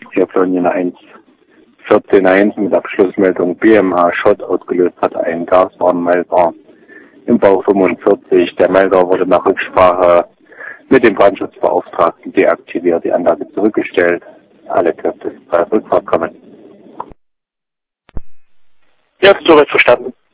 hier Flonien 114.1 mit Abschlussmeldung BMH Schott ausgelöst hat, ein Gaswarnmelder im Bau 45. Der Melder wurde nach Rücksprache mit dem Brandschutzbeauftragten deaktiviert, die Anlage zurückgestellt. Alle Kräfte bei Rückfahrt kommen. Ja, soweit verstanden.